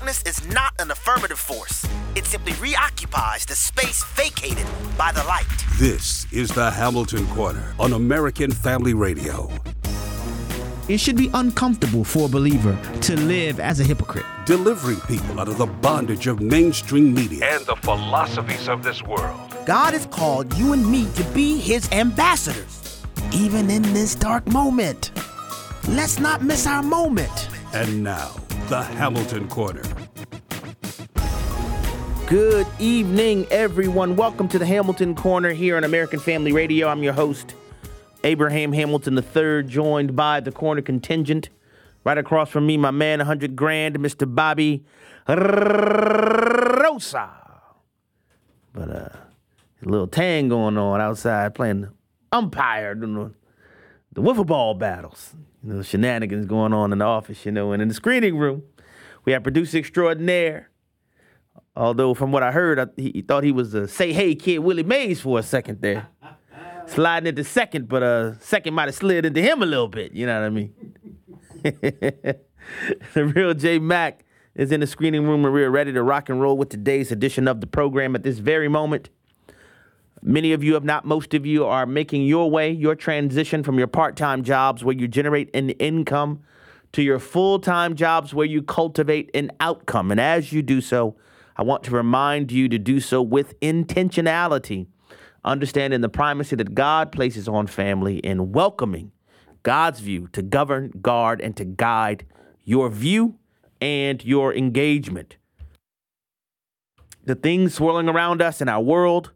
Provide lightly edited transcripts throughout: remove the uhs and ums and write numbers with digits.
darkness is not an affirmative force. It simply reoccupies the space vacated by the light. This is the Hamilton Corner on American Family Radio. It should be uncomfortable for a believer to live as a hypocrite. Delivering people out of the bondage of mainstream media and the philosophies of this world. God has called you and me to be his ambassadors, even in this dark moment. Let's not miss our moment. And now, the Hamilton Corner. Good evening, everyone. Welcome to the Hamilton Corner here on American Family Radio. I'm your host, Abraham Hamilton III, joined by the corner contingent. Right across from me, my man, 100 grand, Mr. Bobby Rosa. But a little tang going on outside, playing umpire, the wiffle ball battles. Shenanigans going on in the office, and in the screening room, we have producer extraordinaire. Although from what I heard, he thought he was a Say Hey Kid Willie Mays for a second there. Sliding into second, but second might have slid into him a little bit. You know what I mean? The real J Mac is in the screening room, and we're ready to rock and roll with today's edition of the program at this very moment. Many of you, if not most of you, are making your transition from your part-time jobs where you generate an income to your full-time jobs where you cultivate an outcome. And as you do so, I want to remind you to do so with intentionality, understanding the primacy that God places on family and welcoming God's view to govern, guard, and to guide your view and your engagement. The things swirling around us in our world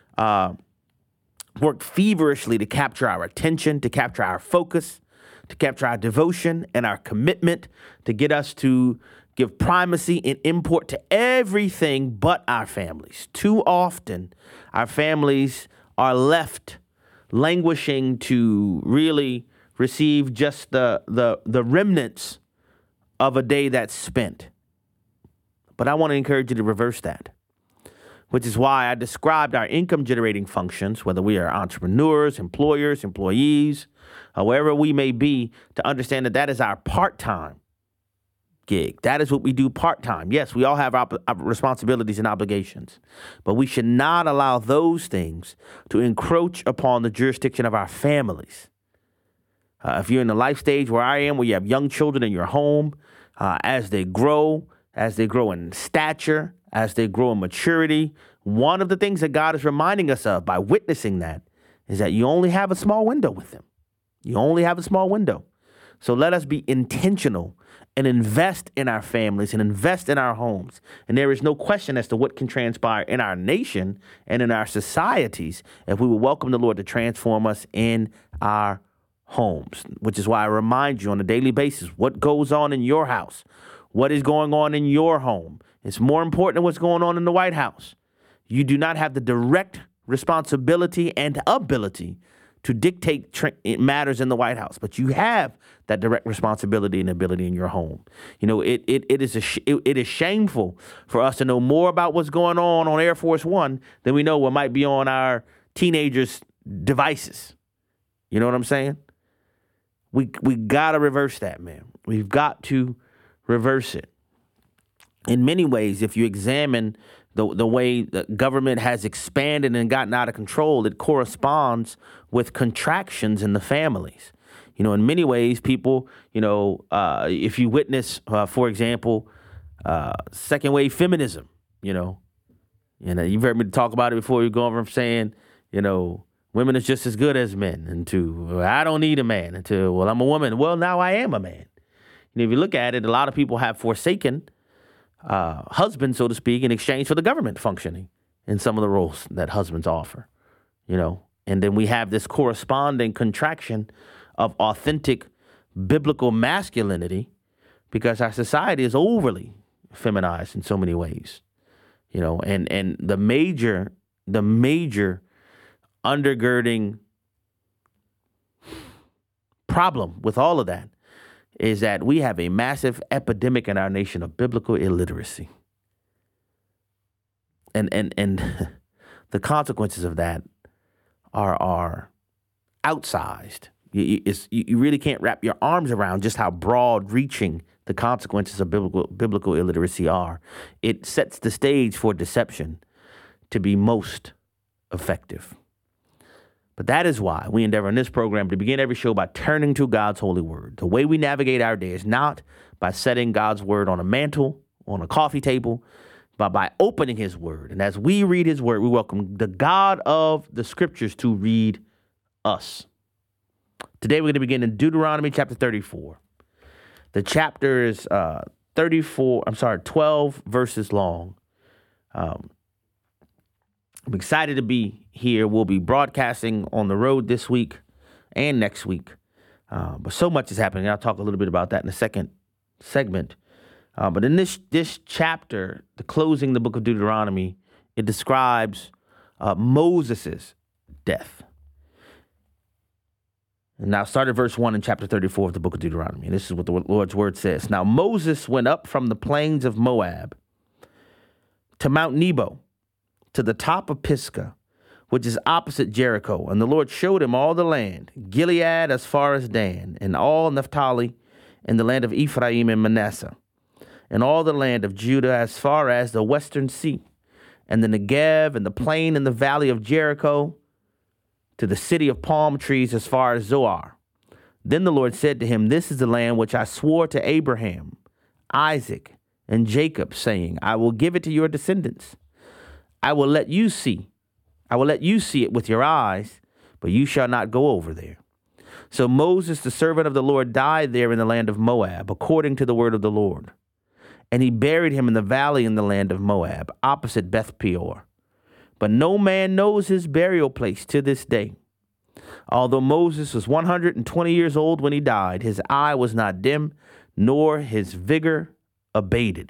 work feverishly to capture our attention, to capture our focus, to capture our devotion and our commitment, to get us to give primacy and import to everything but our families. Too often, our families are left languishing to really receive just the remnants of a day that's spent. But I want to encourage you to reverse that, which is why I described our income-generating functions, whether we are entrepreneurs, employers, employees, wherever we may be, to understand that that is our part-time gig. That is what we do part-time. Yes, we all have our responsibilities and obligations, but we should not allow those things to encroach upon the jurisdiction of our families. If you're in the life stage where I am, where you have young children in your home, as they grow in stature, as they grow in maturity, one of the things that God is reminding us of by witnessing that is that you only have a small window with them. You only have a small window. So let us be intentional and invest in our families and invest in our homes. And there is no question as to what can transpire in our nation and in our societies if we will welcome the Lord to transform us in our homes, which is why I remind you on a daily basis what goes on in your house, what is going on in your home. It's more important than what's going on in the White House. You do not have the direct responsibility and ability to dictate matters in the White House, but you have that direct responsibility and ability in your home. It is shameful for us to know more about what's going on Air Force One than we know what might be on our teenagers' devices. You know what I'm saying? We got to reverse that, man. We've got to reverse it. In many ways, if you examine the way the government has expanded and gotten out of control, it corresponds with contractions in the families. In many ways, people, if you witness, for example, second wave feminism, you've heard me talk about it before. You're going from saying, women is just as good as men, and to I don't need a man, and to, well, I'm a woman. Well, now I am a man. If you look at it, a lot of people have forsaken husbands, so to speak, in exchange for the government functioning in some of the roles that husbands offer, And then we have this corresponding contraction of authentic biblical masculinity because our society is overly feminized in so many ways, and the major undergirding problem with all of that is that we have a massive epidemic in our nation of biblical illiteracy. And the consequences of that are outsized. You really can't wrap your arms around just how broad-reaching the consequences of biblical illiteracy are. It sets the stage for deception to be most effective. But that is why we endeavor in this program to begin every show by turning to God's holy word. The way we navigate our day is not by setting God's word on a mantle, on a coffee table, but by opening his word. And as we read his word, we welcome the God of the scriptures to read us. Today we're going to begin in Deuteronomy chapter 34. The chapter is 12 verses long. I'm excited to be here. We'll be broadcasting on the road this week and next week. But so much is happening. I'll talk a little bit about that in the second segment. But in this chapter, the closing the book of Deuteronomy, it describes Moses' death. And now start at verse 1 in chapter 34 of the book of Deuteronomy. And this is what the Lord's word says. Now Moses went up from the plains of Moab to Mount Nebo, to the top of Pisgah, which is opposite Jericho. And the Lord showed him all the land, Gilead as far as Dan, and all Naphtali, and the land of Ephraim and Manasseh, and all the land of Judah as far as the western sea, and the Negev, and the plain and the valley of Jericho, to the city of palm trees as far as Zoar. Then the Lord said to him, this is the land which I swore to Abraham, Isaac, and Jacob, saying, I will give it to your descendants. I will let you see it with your eyes, but you shall not go over there. So Moses, the servant of the Lord, died there in the land of Moab, according to the word of the Lord. And he buried him in the valley in the land of Moab, opposite Beth Peor. But no man knows his burial place to this day. Although Moses was 120 years old when he died, his eye was not dim, nor his vigor abated.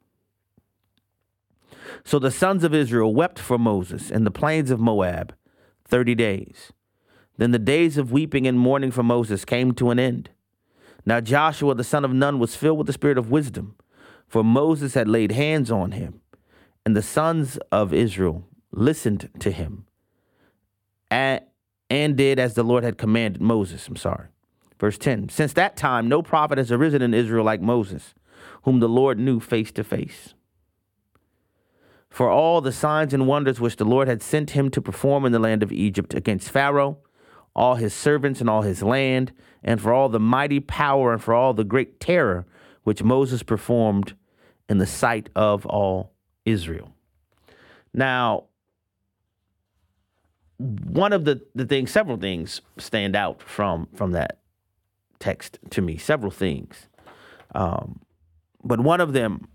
So the sons of Israel wept for Moses in the plains of Moab 30 days. Then the days of weeping and mourning for Moses came to an end. Now Joshua the son of Nun was filled with the spirit of wisdom, for Moses had laid hands on him, and the sons of Israel listened to him and did as the Lord had commanded Moses. Verse 10, since that time, no prophet has arisen in Israel like Moses, whom the Lord knew face to face. For all the signs and wonders which the Lord had sent him to perform in the land of Egypt against Pharaoh, all his servants and all his land, and for all the mighty power and for all the great terror which Moses performed in the sight of all Israel. Now, one of the things, several things stand out from that text to me, several things. But one of them,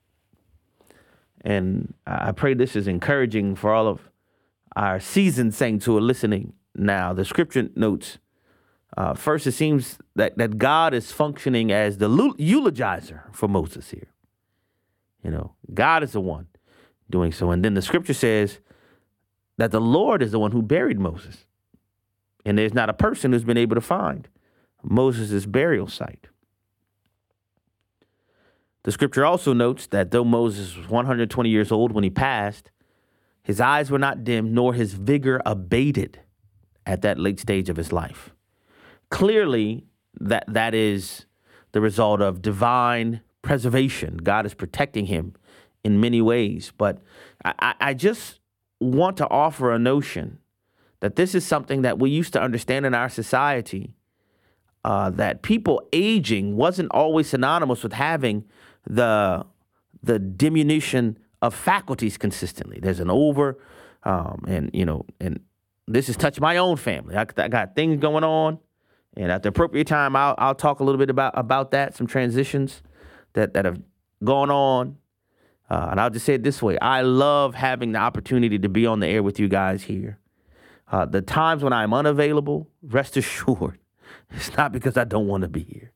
and I pray this is encouraging for all of our seasoned saints who are listening now, the scripture notes, first it seems that God is functioning as the eulogizer for Moses here. You know, God is the one doing so. And then the scripture says that the Lord is the one who buried Moses. And there's not a person who's been able to find Moses' burial site. The scripture also notes that though Moses was 120 years old when he passed, his eyes were not dim, nor his vigor abated at that late stage of his life. Clearly, that is the result of divine preservation. God is protecting him in many ways. But I just want to offer a notion that this is something that we used to understand in our society, that people aging wasn't always synonymous with having the diminution of faculties consistently. There's an and this has touched my own family. I got things going on, and at the appropriate time, I'll talk a little bit about that, some transitions that have gone on. And I'll just say it this way. I love having the opportunity to be on the air with you guys here. The times when I'm unavailable, rest assured, it's not because I don't want to be here.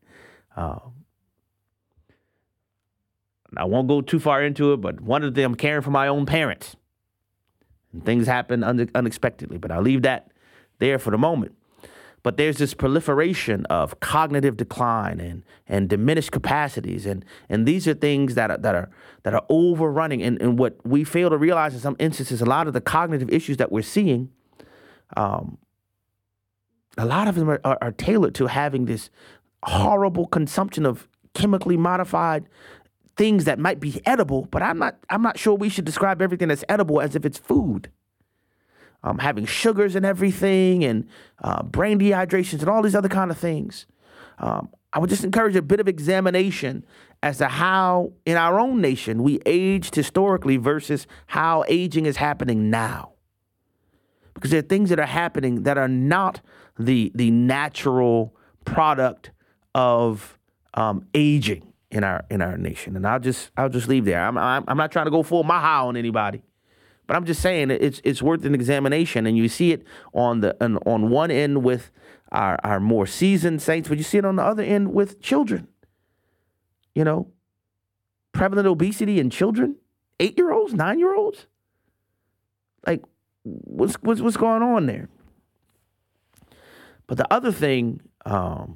I won't go too far into it, but one of them, I'm caring for my own parents. And things happen unexpectedly, but I'll leave that there for the moment. But there's this proliferation of cognitive decline and diminished capacities, and these are things that are overrunning. And what we fail to realize in some instances, a lot of the cognitive issues that we're seeing, a lot of them are tailored to having this horrible consumption of chemically modified things that might be edible, but I'm not sure we should describe everything that's edible as if it's food. Having sugars and everything, and brain dehydrations and all these other kind of things. I would just encourage a bit of examination as to how in our own nation we aged historically versus how aging is happening now. Because there are things that are happening that are not the natural product of aging in our nation. And I'll just leave there. I'm not trying to go full maha on anybody. But I'm just saying it's worth an examination, and you see it on one end with our more seasoned saints, but you see it on the other end with children. You know, prevalent obesity in children, 8-year-olds, 9-year-olds. Like, what's going on there? But the other thing I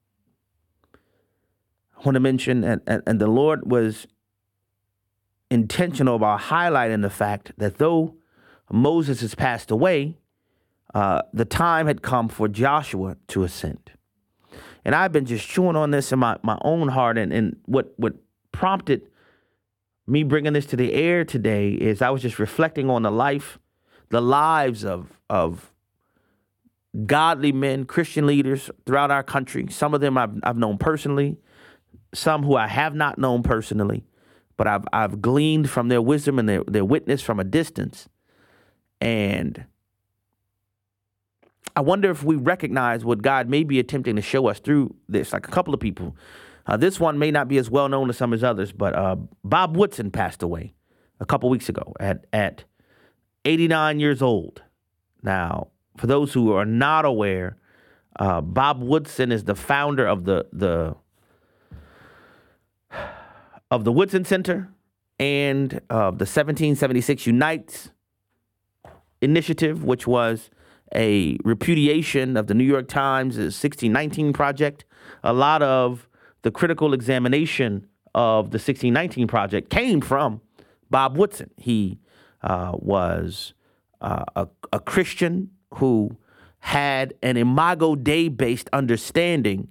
want to mention, and the Lord was intentional about highlighting the fact that though Moses has passed away, the time had come for Joshua to ascend. And I've been just chewing on this in my own heart, and what prompted me bringing this to the air today is I was just reflecting on the lives of godly men, Christian leaders throughout our country. Some of them I've known personally, some who I have not known personally. But I've gleaned from their wisdom and their witness from a distance. And I wonder if we recognize what God may be attempting to show us through this. Like a couple of people. This one may not be as well known as some as others, but Bob Woodson passed away a couple weeks ago at 89 years old. Now, for those who are not aware, Bob Woodson is the founder of the Woodson Center and the 1776 Unites initiative, which was a repudiation of the New York Times' 1619 Project. A lot of the critical examination of the 1619 Project came from Bob Woodson. He was a Christian who had an Imago Dei-based understanding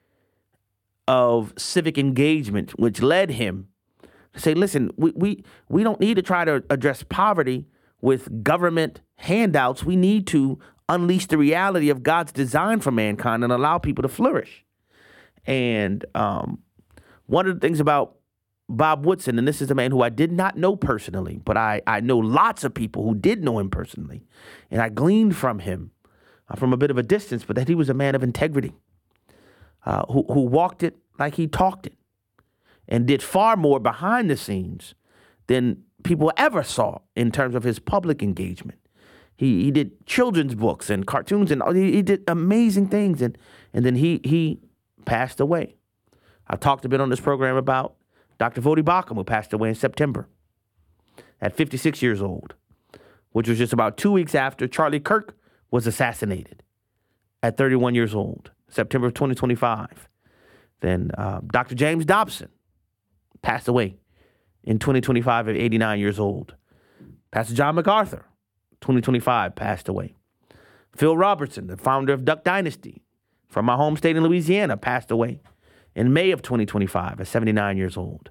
of civic engagement, which led him to say, listen, we don't need to try to address poverty with government handouts. We need to unleash the reality of God's design for mankind and allow people to flourish. And one of the things about Bob Woodson, and this is a man who I did not know personally, but I know lots of people who did know him personally, and I gleaned from him from a bit of a distance, but that he was a man of integrity. Who walked it like he talked it and did far more behind the scenes than people ever saw in terms of his public engagement. He did children's books and cartoons, and he did amazing things. And then he passed away. I talked a bit on this program about Dr. Voddie Baucham, who passed away in September at 56 years old, which was just about 2 weeks after Charlie Kirk was assassinated at 31 years old. September of 2025. Then Dr. James Dobson passed away in 2025 at 89 years old. Pastor John MacArthur, 2025, passed away. Phil Robertson, the founder of Duck Dynasty from my home state in Louisiana, passed away in May of 2025 at 79 years old.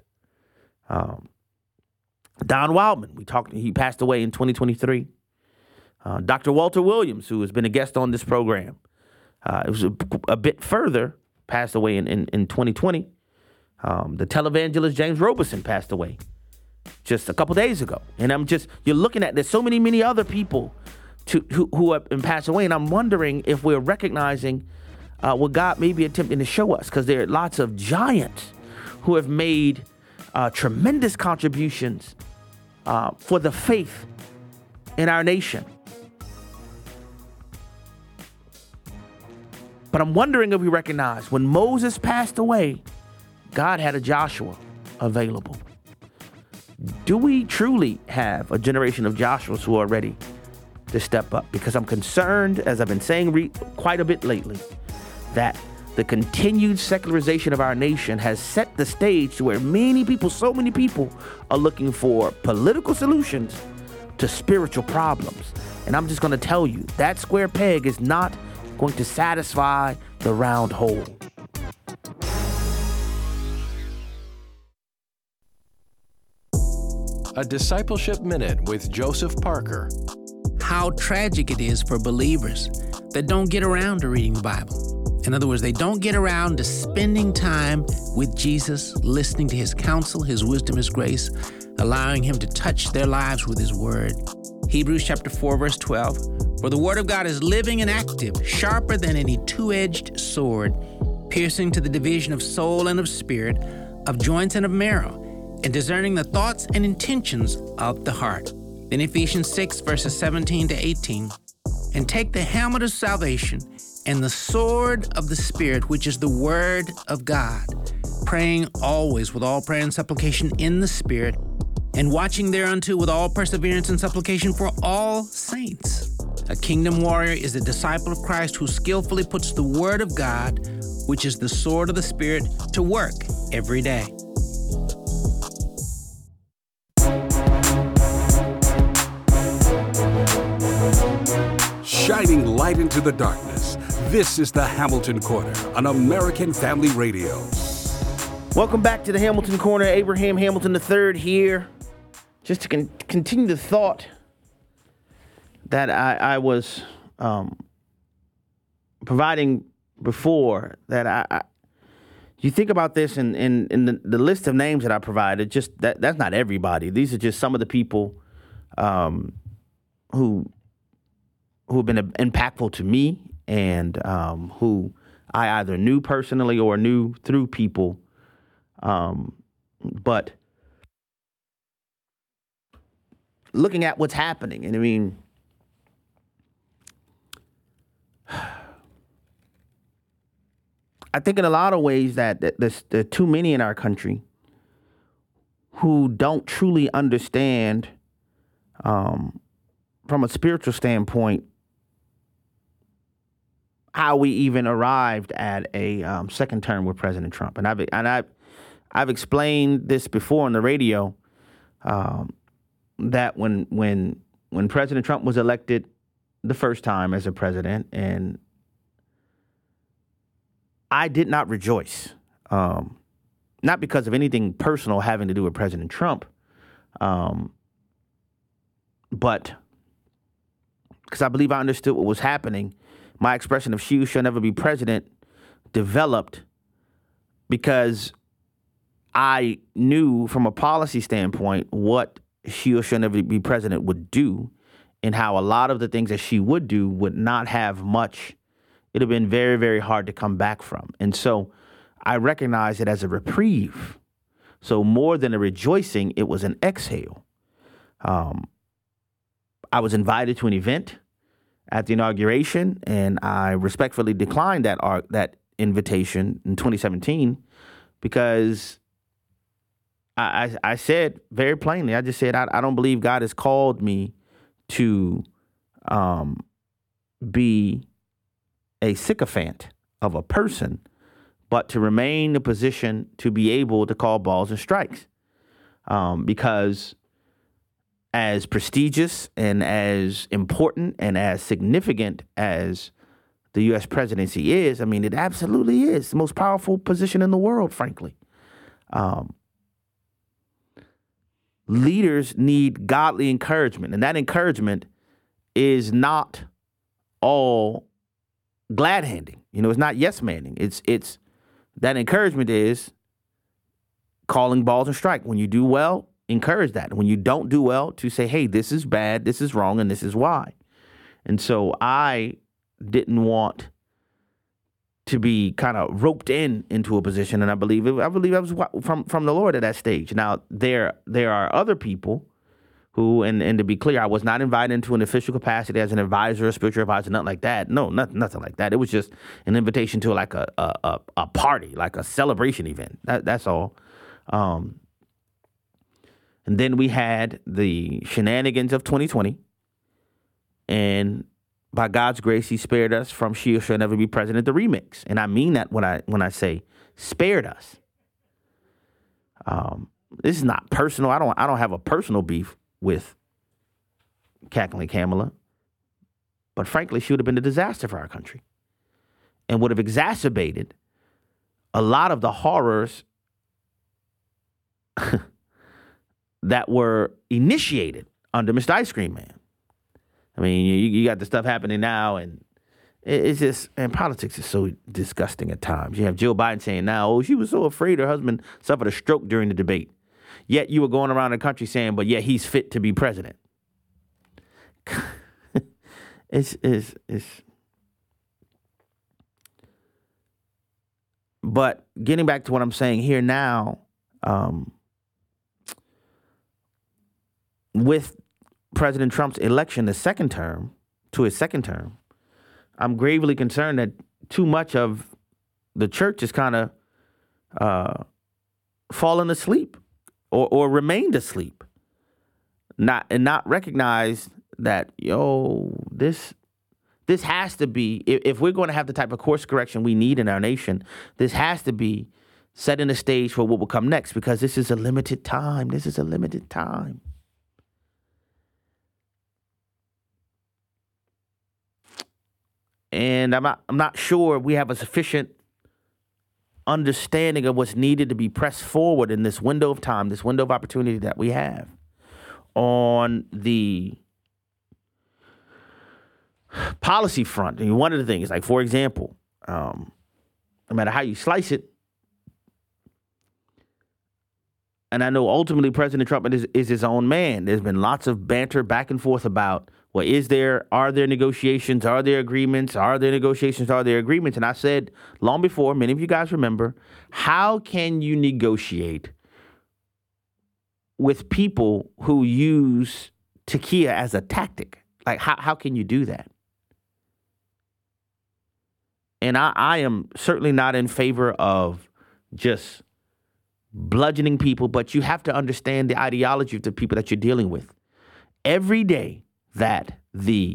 Don Wildman, he passed away in 2023. Dr. Walter Williams, who has been a guest on this program, it was a bit further, passed away in 2020. The televangelist James Robeson passed away just a couple days ago. And you're looking at, there's so many other people who have been passed away. And I'm wondering if we're recognizing what God may be attempting to show us, because there are lots of giants who have made tremendous contributions for the faith in our nation. But I'm wondering if we recognize when Moses passed away, God had a Joshua available. Do we truly have a generation of Joshuas who are ready to step up? Because I'm concerned, as I've been saying quite a bit lately, that the continued secularization of our nation has set the stage to where so many people are looking for political solutions to spiritual problems. And I'm just going to tell you, that square peg is not going to satisfy the round hole. a Discipleship Minute with Joseph Parker. How tragic it is for believers that don't get around to reading the Bible. In other words, they don't get around to spending time with Jesus, listening to his counsel, his wisdom, his grace, allowing him to touch their lives with his word. Hebrews chapter 4, verse 12, "For the word of God is living and active, sharper than any two-edged sword, piercing to the division of soul and of spirit, of joints and of marrow, and discerning the thoughts and intentions of the heart." Then Ephesians 6, verses 17 to 18, "And take the helmet of salvation and the sword of the Spirit, which is the word of God, praying always with all prayer and supplication in the Spirit, and watching thereunto with all perseverance and supplication for all saints." A kingdom warrior is a disciple of Christ who skillfully puts the word of God, which is the sword of the Spirit, to work every day. Shining light into the darkness. This is the Hamilton Corner on American Family Radio. Welcome back to the Hamilton Corner. Abraham Hamilton III here. Just to continue the thought that I was providing before, that you think about this in the list of names that I provided, just that's not everybody. These are just some of the people who have been impactful to me, and who I either knew personally or knew through people. But looking at what's happening, and I mean, I think in a lot of ways that there are too many in our country who don't truly understand, from a spiritual standpoint, how we even arrived at a second term with President Trump. And I've explained this before on the radio, that when President Trump was elected the first time as a president, and I did not rejoice, not because of anything personal having to do with President Trump, but because I believe I understood what was happening. My expression of "she shall never be president" developed because I knew from a policy standpoint what "she shall never be president" would do, and how a lot of the things that she would do would not have much. It would have been very, very hard to come back from. And so I recognized it as a reprieve. So more than a rejoicing, it was an exhale. I was invited to an event at the inauguration, and I respectfully declined that invitation in 2017 because I said very plainly, I just said, I don't believe God has called me to be a sycophant of a person, but to remain in a position to be able to call balls and strikes. Because as prestigious and as important and as significant as the U.S. presidency is, I mean, it absolutely is the most powerful position in the world, frankly. Leaders need godly encouragement, and that encouragement is not all glad-handing. It's not yes-manning. It's that encouragement is calling balls and strike. When you do well, encourage that. When you don't do well, to say, hey, this is bad, this is wrong, and this is why. And so I didn't want to be kind of roped into a position, and I believe I was from the Lord at that stage. Now, there are other people who, and to be clear, I was not invited into an official capacity as an advisor, a spiritual advisor, nothing like that. No, nothing like that. It was just an invitation to like a party, like a celebration event. That's all. And then we had the shenanigans of 2020, and by God's grace, He spared us from "She Shall Never Be President," the remix, and I mean that when I say spared us. This is not personal. I don't have a personal beef with Cackling Kamala, but frankly, she would have been a disaster for our country and would have exacerbated a lot of the horrors that were initiated under Mr. Ice Cream Man. I mean, you got the stuff happening now, and it's just, and politics is so disgusting at times. You have Jill Biden saying now, oh, she was so afraid her husband suffered a stroke during the debate. Yet you were going around the country saying, but yet he's fit to be president. It's. But getting back to what I'm saying here now, with President Trump's election, his second term, I'm gravely concerned that too much of the church is kind of fallen asleep or remained asleep, not recognized that, this has to be, if we're going to have the type of course correction we need in our nation, this has to be setting the stage for what will come next, because this is a limited time. This is a limited time. And I'm not sure we have a sufficient understanding of what's needed to be pressed forward in this window of time, this window of opportunity that we have on the policy front. And one of the things, like, for example, no matter how you slice it, and I know ultimately President Trump is his own man. There's been lots of banter back and forth about, well, are there negotiations? Are there agreements? Are there negotiations? Are there agreements? And I said long before, many of you guys remember, how can you negotiate with people who use tequila as a tactic? Like, how can you do that? And I am certainly not in favor of just bludgeoning people, but you have to understand the ideology of the people that you're dealing with. Every day that the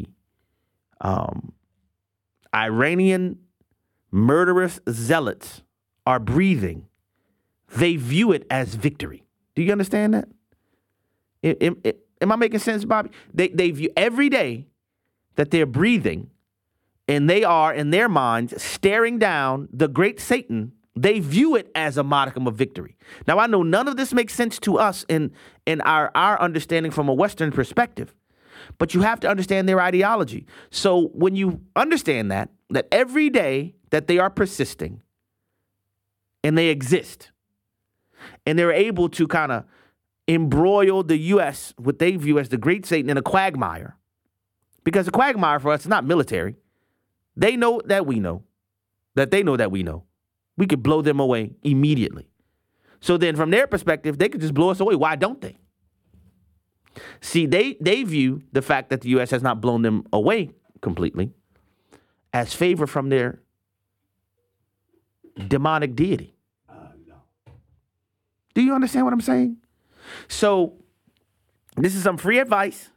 Iranian murderous zealots are breathing, they view it as victory. Do you understand that? Am I making sense, Bobby? They view every day that they're breathing, and they are, in their minds, staring down the great Satan. They view it as a modicum of victory. Now, I know none of this makes sense to us in our understanding from a Western perspective, but you have to understand their ideology. So when you understand that every day that they are persisting and they exist, and they're able to kind of embroil the U.S., what they view as the great Satan, in a quagmire, because a quagmire for us is not military. They know that we know, that they know that we know. We could blow them away immediately. So then from their perspective, they could just blow us away. Why don't they? See, they view the fact that the U.S. has not blown them away completely as favor from their demonic deity. No. Do you understand what I'm saying? So this is some free advice.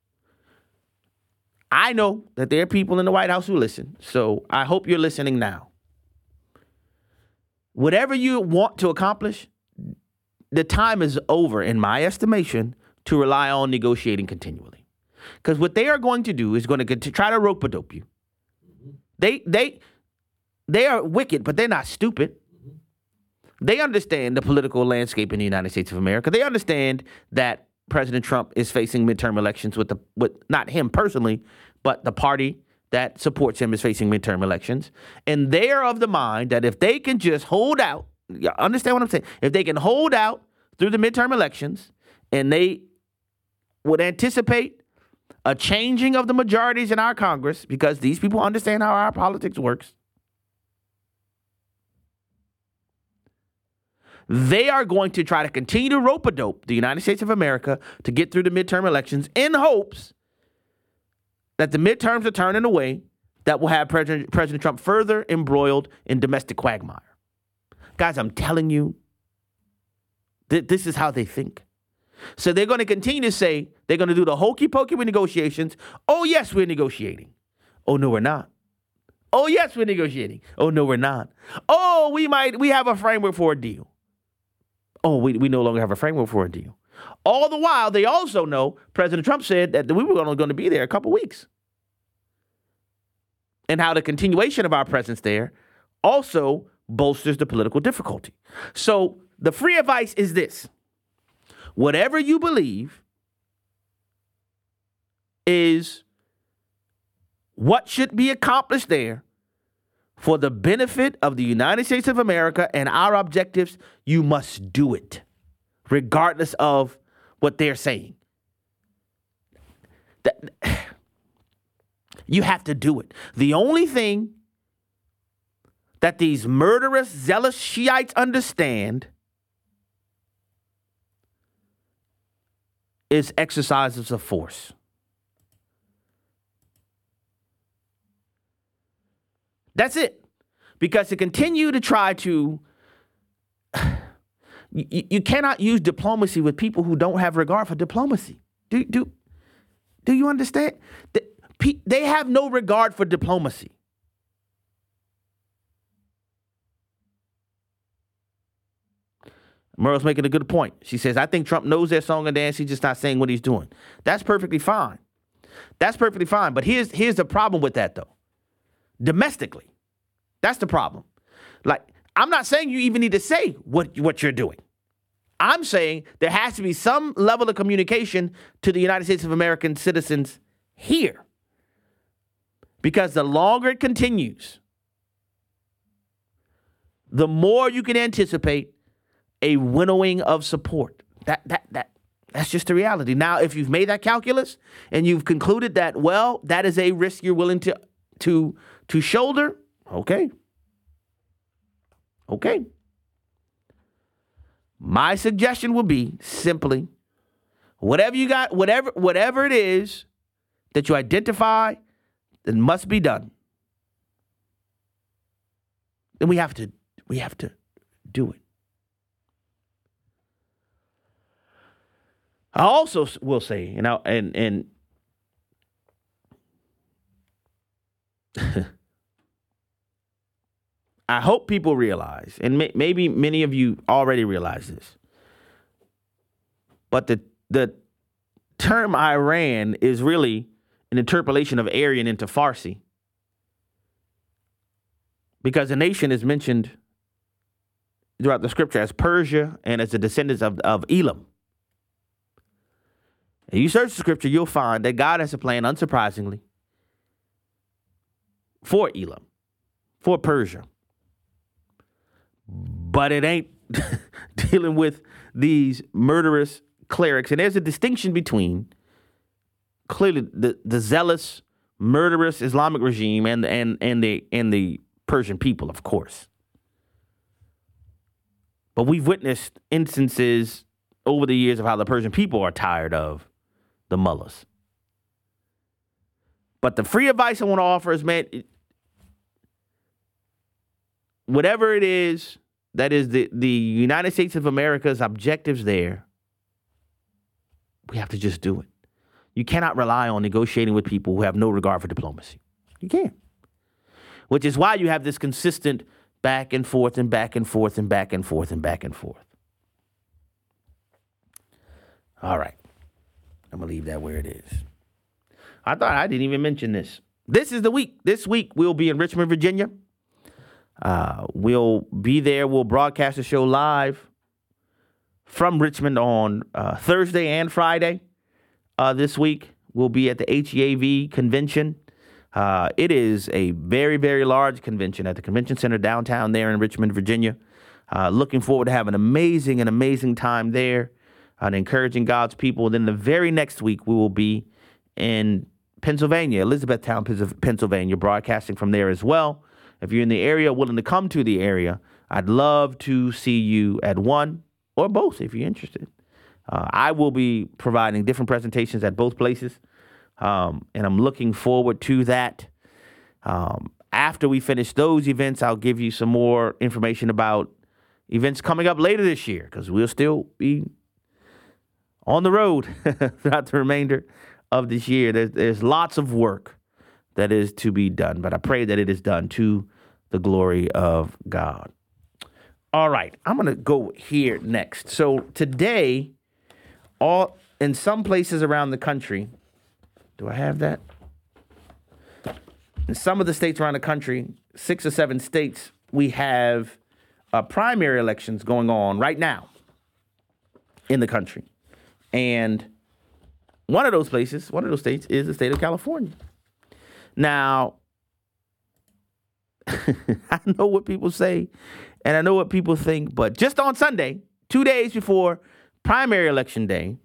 I know that there are people in the White House who listen, so I hope you're listening now. Whatever you want to accomplish, the time is over, in my estimation, to rely on negotiating continually. Because what they are going to do is going to try to rope-a-dope you. They are wicked, but they're not stupid. They understand the political landscape in the United States of America. They understand that President Trump is facing midterm elections with not him personally, but the party that supports him is facing midterm elections. And they are of the mind that if they can just hold out, you understand what I'm saying? If they can hold out through the midterm elections, and they would anticipate a changing of the majorities in our Congress, because these people understand how our politics works, they are going to try to continue to rope-a-dope the United States of America to get through the midterm elections in hopes that the midterms are turning away that will have President Trump further embroiled in domestic quagmire. Guys, I'm telling you, this is how they think. So they're going to continue to say, they're going to do the hokey pokey with negotiations. Oh, yes, we're negotiating. Oh, no, we're not. Oh, yes, we're negotiating. Oh, no, we're not. Oh, we have a framework for a deal. Oh, we no longer have a framework for a deal. All the while, they also know President Trump said that we were only going to be there a couple weeks. And how the continuation of our presence there also bolsters the political difficulty. So the free advice is this. whatever you believe is what should be accomplished there for the benefit of the United States of America and our objectives. You must do it, regardless of what they're saying. You have to do it. The only thing that these murderous, zealous Shiites understand is exercises of force. That's it. Because to continue to try to, you cannot use diplomacy with people who don't have regard for diplomacy. Do you understand? They have no regard for diplomacy. Merle's making a good point. She says, I think Trump knows their song and dance. He's just not saying what he's doing. That's perfectly fine. That's perfectly fine. But here's the problem with that, though. Domestically, that's the problem. Like, I'm not saying you even need to say what you're doing. I'm saying there has to be some level of communication to the United States of American citizens here. Because the longer it continues, the more you can anticipate a winnowing of support. That's just the reality. Now, if you've made that calculus and you've concluded that, well, that is a risk you're willing to shoulder, okay. Okay. My suggestion would be simply, whatever you got, whatever it is that you identify that must be done, then we have to do it. I also will say, and I hope people realize, and maybe many of you already realize this, but the term Iran is really an interpolation of Aryan into Farsi, because the nation is mentioned throughout the scripture as Persia and as the descendants of Elam. And you search the scripture, you'll find that God has a plan, unsurprisingly, for Elam, for Persia. But it ain't dealing with these murderous clerics. And there's a distinction between clearly the zealous, murderous Islamic regime and the Persian people, of course. But we've witnessed instances over the years of how the Persian people are tired of the mullahs. But the free advice I want to offer is, man, whatever it is that is the United States of America's objectives there, we have to just do it. You cannot rely on negotiating with people who have no regard for diplomacy. You can't. Which is why you have this consistent back and forth and back and forth and back and forth and back and forth. All right. I'm going to leave that where it is. I thought I didn't even mention this. This is the week. This week we'll be in Richmond, Virginia. We'll be there. We'll broadcast the show live from Richmond on Thursday and Friday. This week we'll be at the HEAV convention. It is a very, very large convention at the convention center downtown there in Richmond, Virginia. Looking forward to having an amazing time there and encouraging God's people. Then the very next week we will be in Pennsylvania, Elizabethtown, Pennsylvania, broadcasting from there as well. If you're in the area, willing to come to the area, I'd love to see you at one or both if you're interested. I will be providing different presentations at both places, and I'm looking forward to that. After we finish those events, I'll give you some more information about events coming up later this year, because we'll still be on the road throughout the remainder of this year. There's lots of work that is to be done, but I pray that it is done to the glory of God. All right, I'm going to go here next. So today, in some places around the country, do I have that? In some of the states around the country, 6 or 7 states, we have primary elections going on right now in the country. And one of those places, one of those states is the state of California. Now, I know what people say and I know what people think, but just on Sunday, 2 days before primary election day,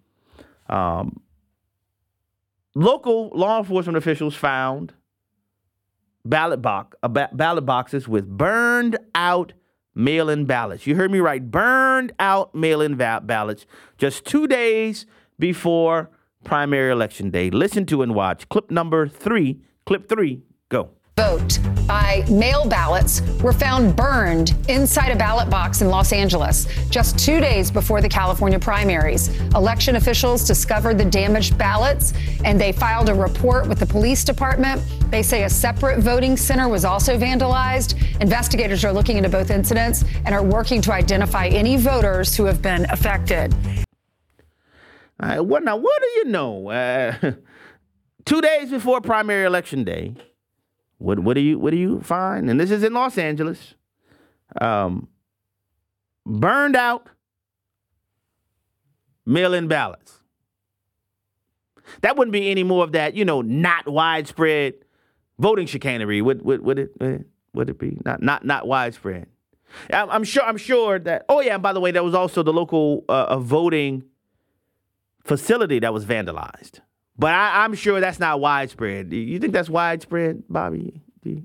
local law enforcement officials found ballot boxes with burned out mail-in ballots. You heard me right, burned out mail-in ballots just 2 days before primary election day. Listen to and watch clip 3, go. Vote by mail ballots were found burned inside a ballot box in Los Angeles just 2 days before the California primaries. Election officials discovered the damaged ballots and they filed a report with the police department. They say a separate voting center was also vandalized. Investigators are looking into both incidents and are working to identify any voters who have been affected. Now, what do you know? 2 days before primary election day, what do you find? And this is in Los Angeles. Burned out mail-in ballots. That wouldn't be any more of that, not widespread voting chicanery. Would it be not widespread? I'm sure that. Oh yeah, and by the way, there was also the local voting facility that was vandalized. But I'm sure that's not widespread. You think that's widespread, Bobby?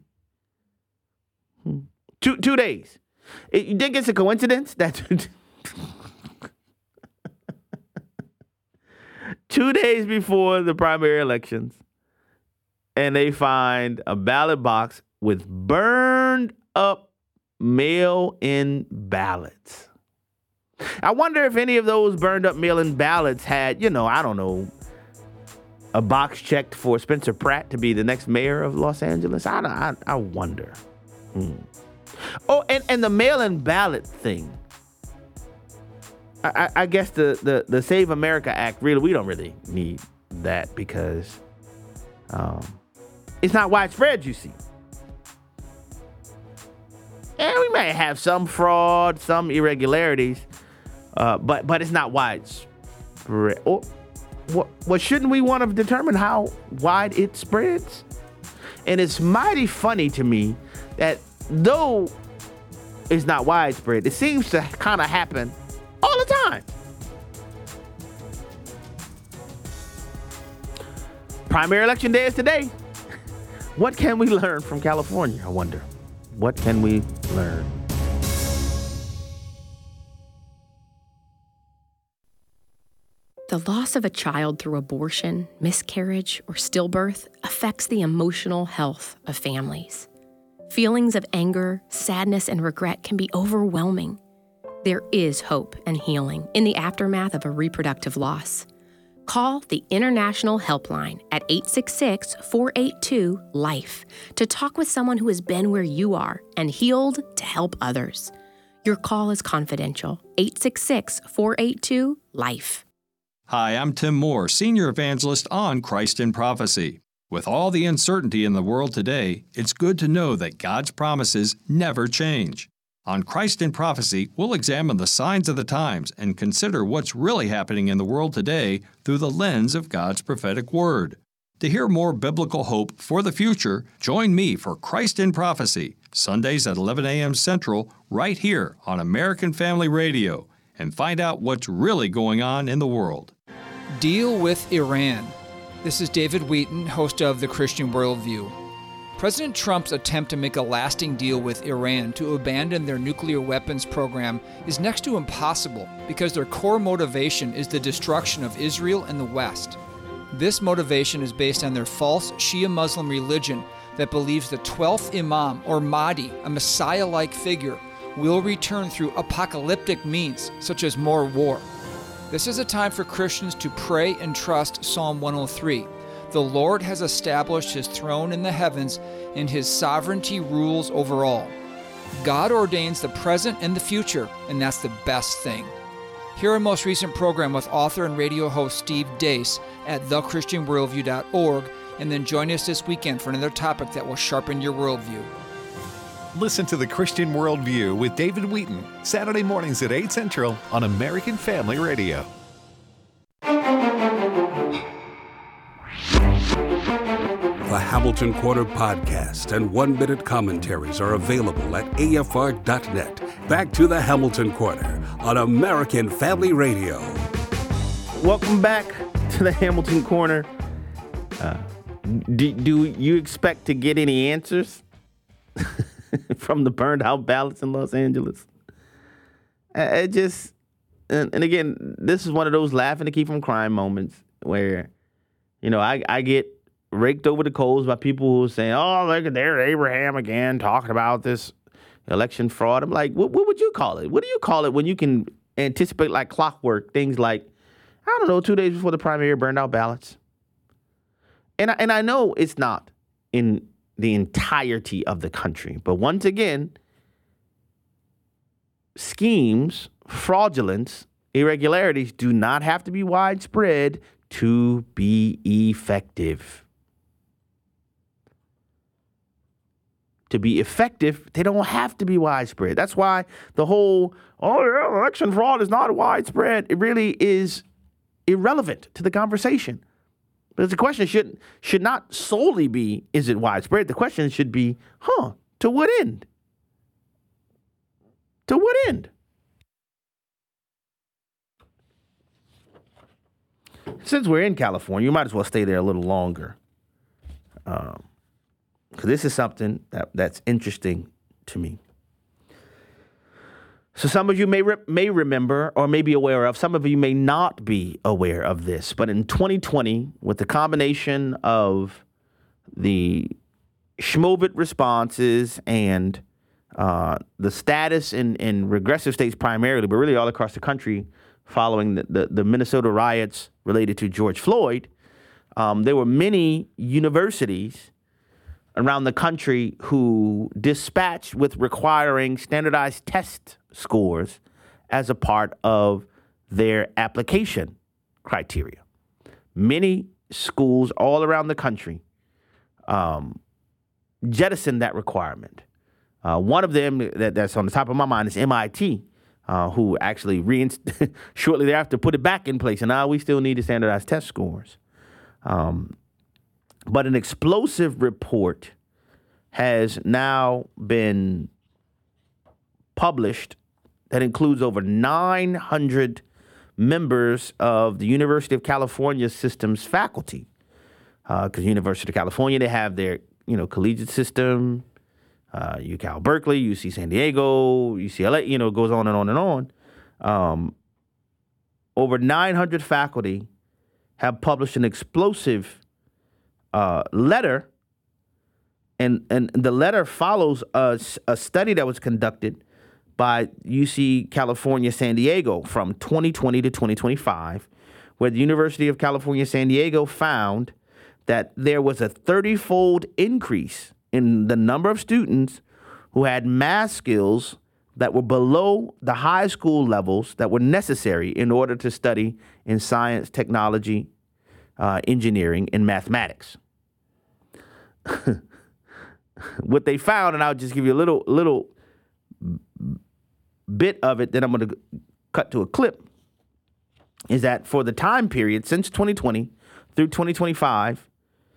2 days. You think it's a coincidence that 2 days before the primary elections, and they find a ballot box with burned up mail-in ballots? I wonder if any of those burned up mail-in ballots had, I don't know, a box checked for Spencer Pratt to be the next mayor of Los Angeles. I wonder. Oh, and the mail-in ballot thing. I guess the Save America Act, really, we don't really need that because it's not widespread, you see. And we may have some fraud, some irregularities, but it's not widespread. What shouldn't we want to determine how wide it spreads? And it's mighty funny to me that though it's not widespread, it seems to kind of happen all the time. Primary election day is today. What can we learn from California, I wonder? What can we learn? The loss of a child through abortion, miscarriage, or stillbirth affects the emotional health of families. Feelings of anger, sadness, and regret can be overwhelming. There is hope and healing in the aftermath of a reproductive loss. Call the International Helpline at 866-482-LIFE to talk with someone who has been where you are and healed to help others. Your call is confidential. 866-482-LIFE. Hi, I'm Tim Moore, Senior Evangelist on Christ in Prophecy. With all the uncertainty in the world today, it's good to know that God's promises never change. On Christ in Prophecy, we'll examine the signs of the times and consider what's really happening in the world today through the lens of God's prophetic word. To hear more biblical hope for the future, join me for Christ in Prophecy, Sundays at 11 a.m. Central, right here on American Family Radio, and find out what's really going on in the world. Deal with Iran. This is David Wheaton, host of The Christian Worldview. President Trump's attempt to make a lasting deal with Iran to abandon their nuclear weapons program is next to impossible because their core motivation is the destruction of Israel and the West. This motivation is based on their false Shia Muslim religion that believes the 12th Imam, or Mahdi, a Messiah-like figure, will return through apocalyptic means, such as more war. This is a time for Christians to pray and trust Psalm 103. The Lord has established his throne in the heavens, and his sovereignty rules over all. God ordains the present and the future, and that's the best thing. Hear our most recent program with author and radio host Steve Deace at thechristianworldview.org, and then join us this weekend for another topic that will sharpen your worldview. Listen to The Christian Worldview with David Wheaton, Saturday mornings at 8 Central on American Family Radio. Hamilton Corner podcast and one-minute commentaries are available at afr.net. Back to the Hamilton Corner on American Family Radio. Welcome back to the Hamilton Corner. Do you expect to get any answers from the burned out ballots in Los Angeles? And again, this is one of those laughing to keep from crying moments where, I get raked over the coals by people who are saying, oh, look, there's Abraham again talking about this election fraud. I'm like, what would you call it? What do you call it when you can anticipate like clockwork things like, 2 days before the primary burned out ballots? And I know it's not in the entirety of the country, but once again, schemes, fraudulence, irregularities do not have to be widespread to be effective. To be effective, they don't have to be widespread. That's why the whole, election fraud is not widespread, it really is irrelevant to the conversation. Because the question should not solely be, is it widespread? The question should be, to what end? To what end? Since we're in California, you might as well stay there a little longer. Because this is something that's interesting to me. So some of you may remember or may be aware of, some of you may not be aware of this, but in 2020, with the combination of the Schmovit responses and the status in regressive states primarily, but really all across the country following the Minnesota riots related to George Floyd, there were many universities around the country who dispatched with requiring standardized test scores as a part of their application criteria. Many schools all around the country jettisoned that requirement. One of them that's on the top of my mind is MIT, who actually shortly thereafter put it back in place, and now we still need to standardize test scores. But an explosive report has now been published that includes over 900 members of the University of California system's faculty. Because University of California, they have their, collegiate system, UCal Berkeley, UC San Diego, UCLA, it goes on and on and on. Over 900 faculty have published an explosive letter, and the letter follows a study that was conducted by UC California San Diego from 2020 to 2025, where the University of California San Diego found that there was a 30-fold increase in the number of students who had math skills that were below the high school levels that were necessary in order to study in science, technology, engineering, and mathematics. What they found, and I'll just give you a little bit of it, then I'm going to cut to a clip, is that for the time period since 2020 through 2025,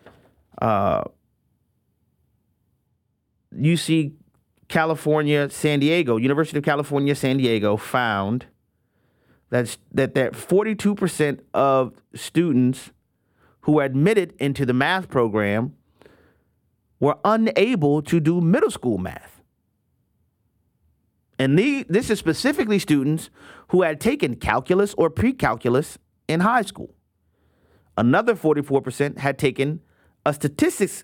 UC California San Diego, University of California San Diego found that 42% of students who were admitted into the math program were unable to do middle school math. And this is specifically students who had taken calculus or pre-calculus in high school. Another 44% had taken a statistics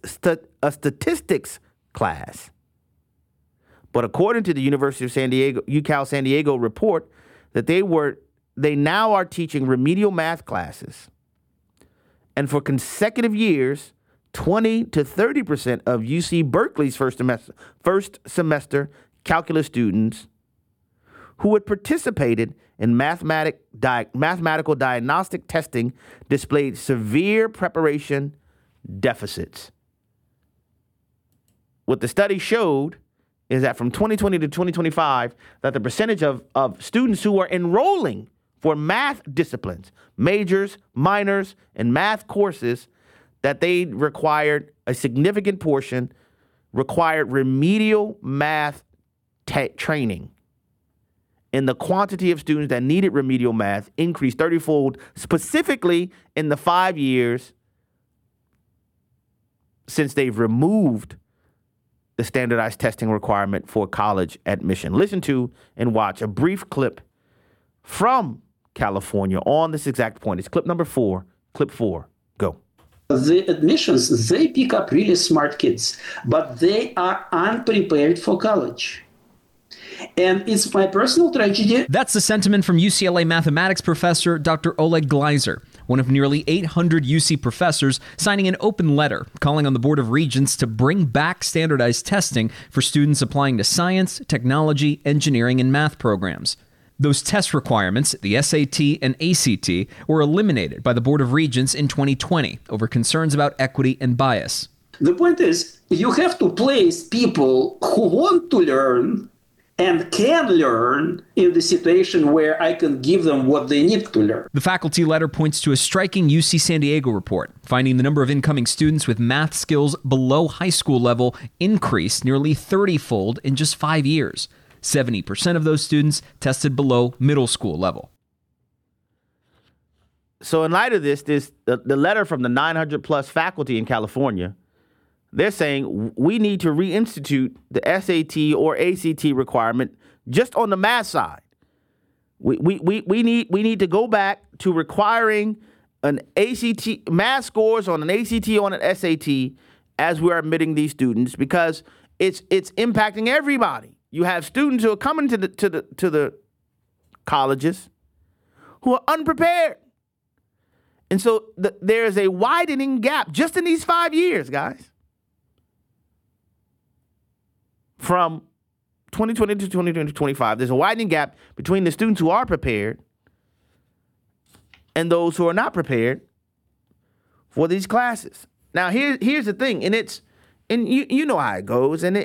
class. But according to the University of San Diego, UCal San Diego report, that they now are teaching remedial math classes. And for consecutive years, 20 to 30% of UC Berkeley's first semester calculus students who had participated in mathematical diagnostic testing displayed severe preparation deficits. What the study showed is that from 2020 to 2025, that the percentage of students who are enrolling for math disciplines, majors, minors, and math courses, that they required a significant portion, required remedial math training. And the quantity of students that needed remedial math increased 30-fold, specifically in the 5 years since they've removed the standardized testing requirement for college admission. Listen to and watch a brief clip from California on this exact point. It's clip number 4. Clip 4. Go. The admissions, they pick up really smart kids, but they are unprepared for college. And it's my personal tragedy. That's the sentiment from UCLA mathematics professor Dr. Oleg Gleiser, one of nearly 800 UC professors signing an open letter calling on the Board of Regents to bring back standardized testing for students applying to science, technology, engineering, and math programs. Those test requirements, the SAT and ACT, were eliminated by the Board of Regents in 2020 over concerns about equity and bias. The point is, you have to place people who want to learn and can learn in the situation where I can give them what they need to learn. The faculty letter points to a striking UC San Diego report, finding the number of incoming students with math skills below high school level increased nearly 30-fold in just 5 years. 70% of those students tested below middle school level. So in light of this, the letter from the 900-plus faculty in California, they're saying we need to reinstitute the SAT or ACT requirement just on the math side. We need to go back to requiring an ACT math scores on an ACT on an SAT as we're admitting these students, because it's impacting everybody. You have students who are coming to the colleges who are unprepared. And so there's a widening gap just in these 5 years, guys. From 2020 to 2025, there's a widening gap between the students who are prepared and those who are not prepared for these classes. Now, here's the thing, and you know how it goes, and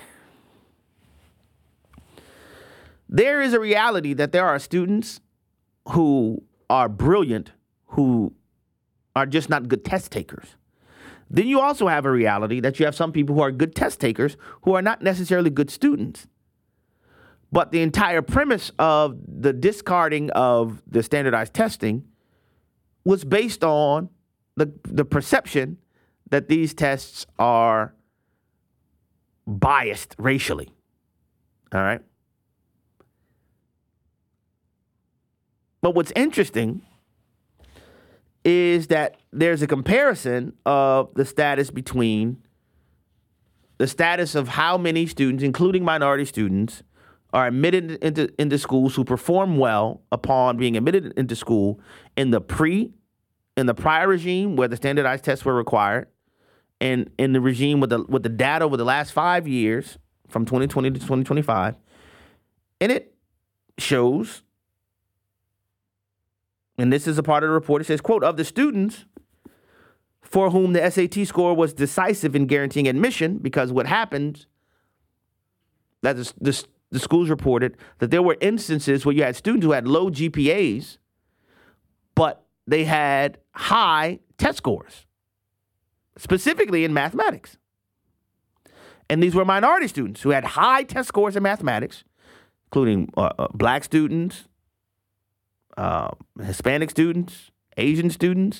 there is a reality that there are students who are brilliant who are just not good test takers. Then you also have a reality that you have some people who are good test takers who are not necessarily good students. But the entire premise of the discarding of the standardized testing was based on the perception that these tests are biased racially. All right? But what's interesting is that there's a comparison of the status between the status of how many students, including minority students, are admitted into schools who perform well upon being admitted into school in the prior regime where the standardized tests were required, and in the regime with the data over the last 5 years from 2020 to 2025. And it shows, and this is a part of the report, it says, quote, of the students for whom the SAT score was decisive in guaranteeing admission, because what happened, that the schools reported that there were instances where you had students who had low GPAs, but they had high test scores, specifically in mathematics. And these were minority students who had high test scores in mathematics, including black students, Hispanic students, Asian students,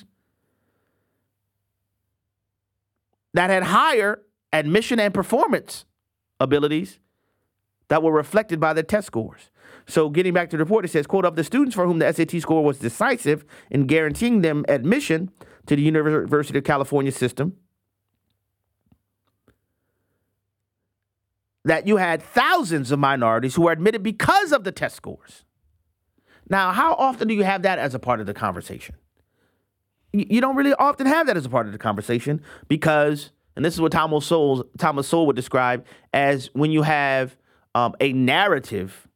that had higher admission and performance abilities that were reflected by their test scores. So getting back to the report, it says, quote, of the students for whom the SAT score was decisive in guaranteeing them admission to the University of California system, that you had thousands of minorities who were admitted because of the test scores. Now, how often do you have that as a part of the conversation? You don't really often have that as a part of the conversation because, and this is what Thomas Sowell would describe as when you have a narrative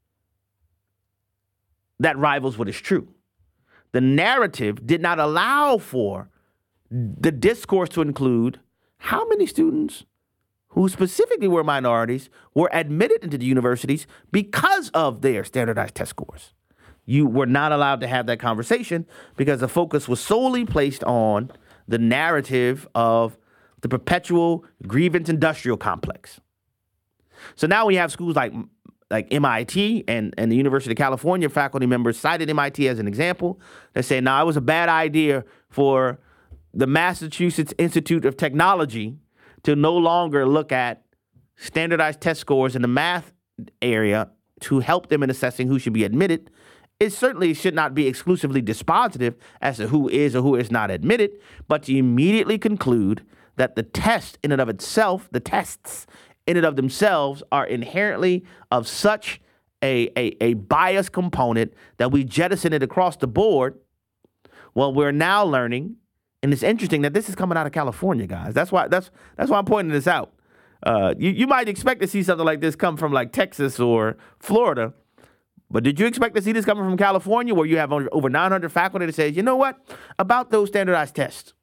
that rivals what is true. The narrative did not allow for the discourse to include how many students who specifically were minorities were admitted into the universities because of their standardized test scores. You were not allowed to have that conversation because the focus was solely placed on the narrative of the perpetual grievance industrial complex. So now we have schools like MIT and the University of California faculty members cited MIT as an example. They say, now it was a bad idea for the Massachusetts Institute of Technology to no longer look at standardized test scores in the math area to help them in assessing who should be admitted. It certainly should not be exclusively dispositive as to who is or who is not admitted, but to immediately conclude that the tests in and of themselves are inherently of such a bias component that we jettison it across the board. Well, we're now learning, and it's interesting that this is coming out of California, guys. That's why I'm pointing this out. You might expect to see something like this come from like Texas or Florida, but did you expect to see this coming from California, where you have over 900 faculty that says, you know what, about those standardized tests,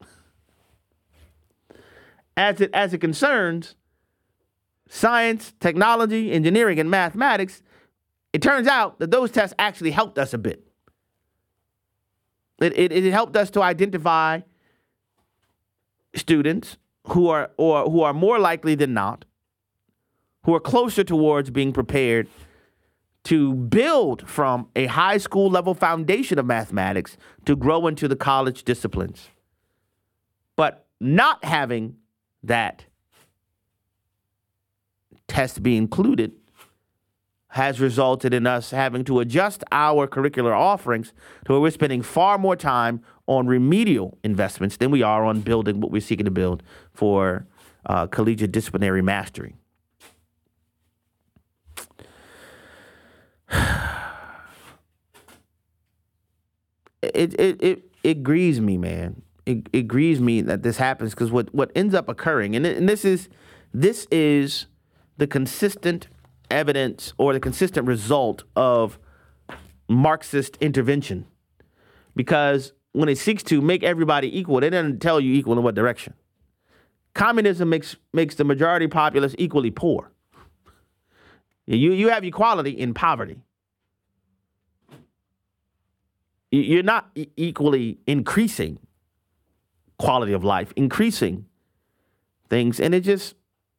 as it concerns science, technology, engineering, and mathematics, it turns out that those tests actually helped us a bit. It helped us to identify students who are more likely than not, who are closer towards being prepared to build from a high school level foundation of mathematics to grow into the college disciplines. But not having that test be included has resulted in us having to adjust our curricular offerings to where we're spending far more time on remedial investments than we are on building what we're seeking to build for collegiate disciplinary mastery. It grieves me, man. It grieves me that this happens, because what ends up occurring, and this is the consistent evidence or the consistent result of Marxist intervention. Because when it seeks to make everybody equal, it doesn't tell you equal in what direction. Communism makes the majority populace equally poor. You have equality in poverty. You're not equally increasing quality of life, increasing things, and it just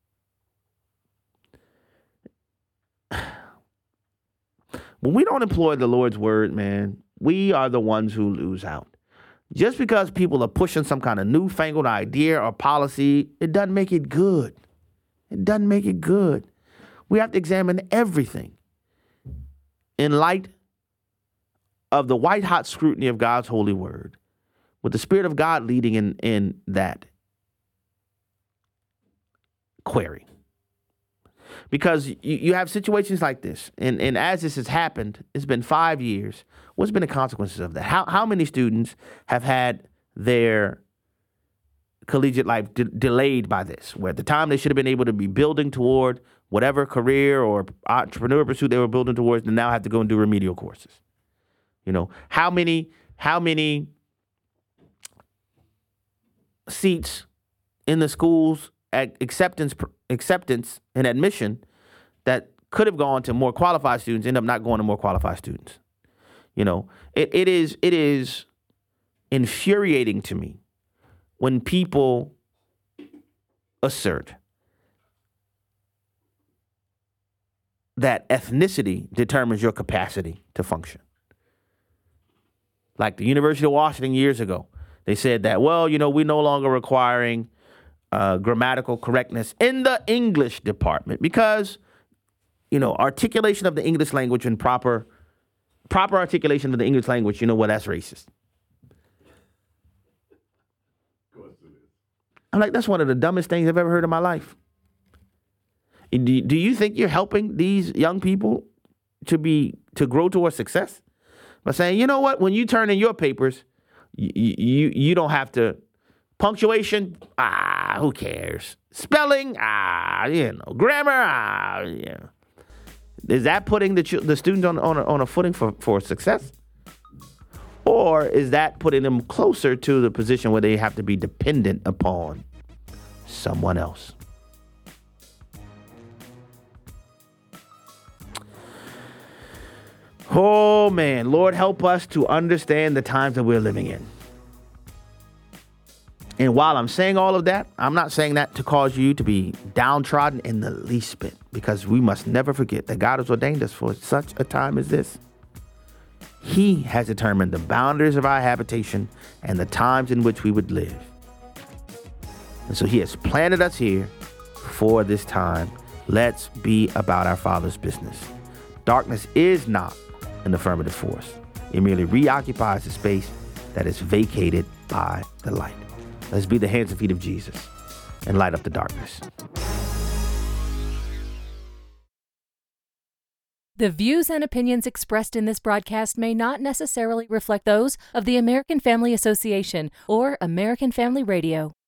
when we don't employ the Lord's word, man, we are the ones who lose out. Just because people are pushing some kind of newfangled idea or policy, it doesn't make it good. It doesn't make it good. We have to examine everything in light of the white-hot scrutiny of God's holy word, with the Spirit of God leading in that query. Because you have situations like this, and as this has happened, it's been 5 years. What's been the consequences of that? How many students have had their collegiate life delayed by this, where at the time they should have been able to be building toward whatever career or entrepreneur pursuit they were building towards, and now have to go and do remedial courses? You know, how many seats in the schools at acceptance and admission that could have gone to more qualified students end up not going to more qualified students? You know, it is infuriating to me when people assert that ethnicity determines your capacity to function. Like the University of Washington years ago, they said that, well, you know, we're no longer requiring grammatical correctness in the English department because, you know, articulation of the English language and proper articulation of the English language, you know what, that's racist. I'm like, that's one of the dumbest things I've ever heard in my life. Do you think you're helping these young people to grow towards success by saying, you know what, when you turn in your papers, you don't have to, punctuation, who cares? Spelling, grammar, yeah. Is that putting the student on a footing for success? Or is that putting them closer to the position where they have to be dependent upon someone else? Oh, man, Lord, help us to understand the times that we're living in. And while I'm saying all of that, I'm not saying that to cause you to be downtrodden in the least bit, because we must never forget that God has ordained us for such a time as this. He has determined the boundaries of our habitation and the times in which we would live. And so he has planted us here for this time. Let's be about our Father's business. Darkness is not an affirmative force. It merely reoccupies the space that is vacated by the light. Let's be the hands and feet of Jesus and light up the darkness. The views and opinions expressed in this broadcast may not necessarily reflect those of the American Family Association or American Family Radio.